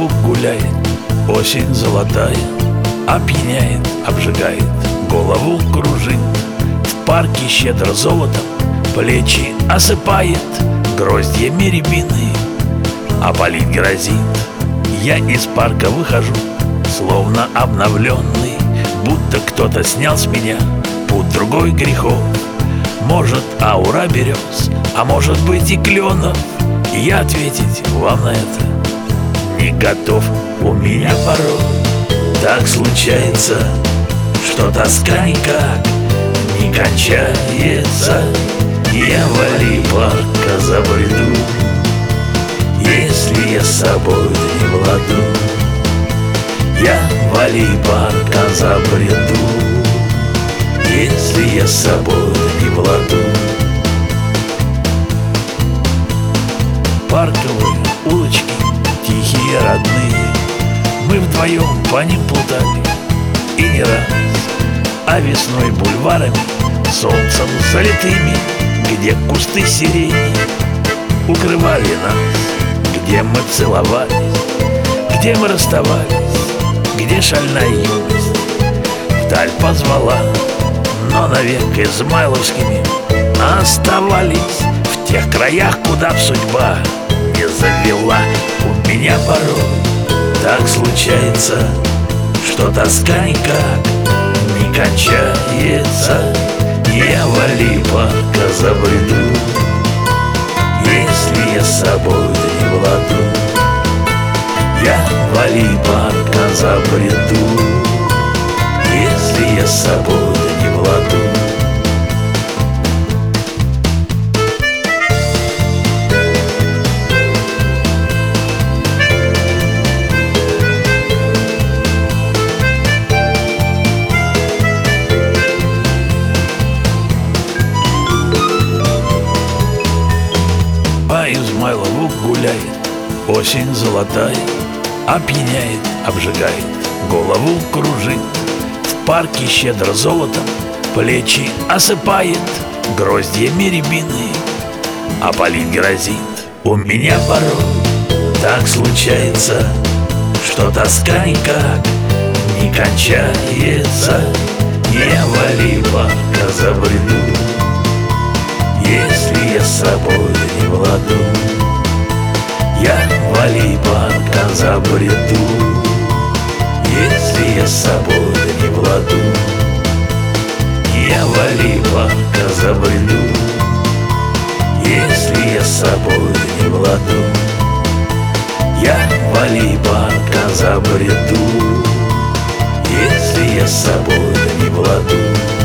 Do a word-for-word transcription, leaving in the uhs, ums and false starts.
луг гуляет, осень золотая, опьяняет, обжигает, голову кружит. В парке щедро золотом плечи осыпает, гроздьями рябины опалить грозит. Я из парка выхожу, словно обновленный, будто кто-то снял с меня путь другой грехов. Может, аура берез, а может быть и кленов. И я ответить вам на это не готов. У меня порой так случается, что тоска никак не кончается. Я вали парка забреду, если я с собой не владу. Я вали парка забреду, если я с собой не владу. Парковые улочки, тихие, родные, мы вдвоем по ним плутали и не раз. А весной бульварами, солнцем залитыми, где кусты сирени укрывали нас, где мы целовались, где мы расставались, где шальная юность вдаль позвала, но навек измайловскими оставались в тех краях, куда б судьба не завела. У меня порой так случается, что тоска никак не кончается. Я вали парка забреду, если я с собой не владу. Я вали парка забреду, если я с собой не владу. По Измайлову гуляет, осень золотая, опьяняет, обжигает, голову кружит. В парке щедро золотом плечи осыпает, гроздьями рябины опалить грозит. У меня порой так случается, что тоска никак не кончается. Я вали парка забреду, если я с собой не владу. Я вали парка забреду, если я с собой не владу. Я вали парка забреду, если я с собой не владу. Я вали парка забреду, если я с собой не владу.